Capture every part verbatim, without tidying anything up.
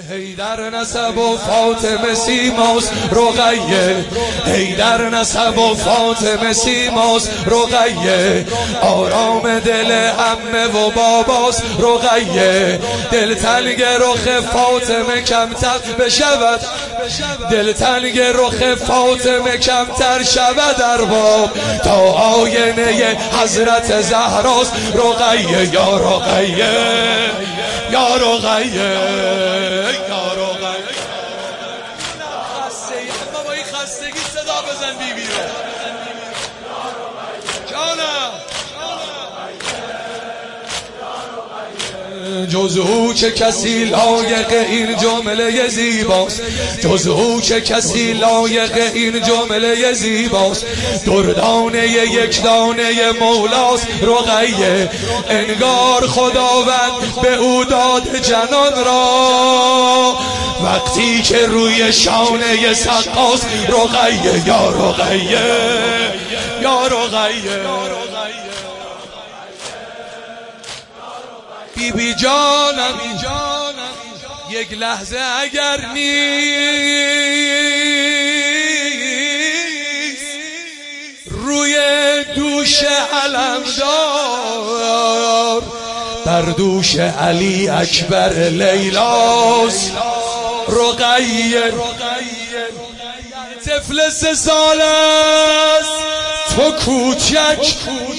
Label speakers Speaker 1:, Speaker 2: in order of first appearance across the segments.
Speaker 1: حیدر نسب و فاطمه سیماس رقیه، حیدر نسب و فاطمه سیماس رقیه، آرام دل عمه و باباس رقیه، دل تنگ رخ فاطمه کمتر بشود، دل تنگ رخ فاطمه کمتر شود ارباب، تا آینه حضرت زهراست رقیه، یا رقیه یا رقیه یا رقیه. خسته ای اما با این خستگی صدا بزن بیبی رو. جانم جز او چه کسی لایق این جمله زیباست، جز او چه کسی لایق این جمله زیباست، دردانه یک دانه مولاست رقیه، انگار خداوند به او داد جنان را، وقتی که روی شانه سقاست رقیه، یا رقیه یا رقیه. بی بی جانم یک لحظه اگر نیست روی دوش علمدار، بر دوش علی اکبر لیلاست رقیه، طفل سه سال است تو کوچک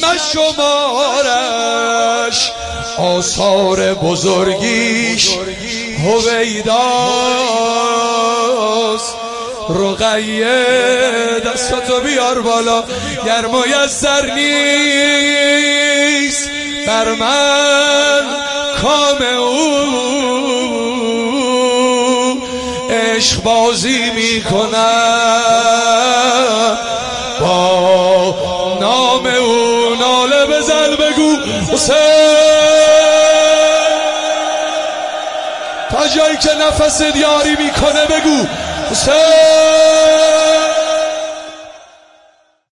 Speaker 1: مشمارش، آثار بزرگیش هویداست رقیه، دستاتو بیار بالا گر میسر نیست بر من کام او، عشق بازی میکنم با نام او، ناله بزن بگو حسین، تا جایی که نفس دیاری میکنه بگو حسین.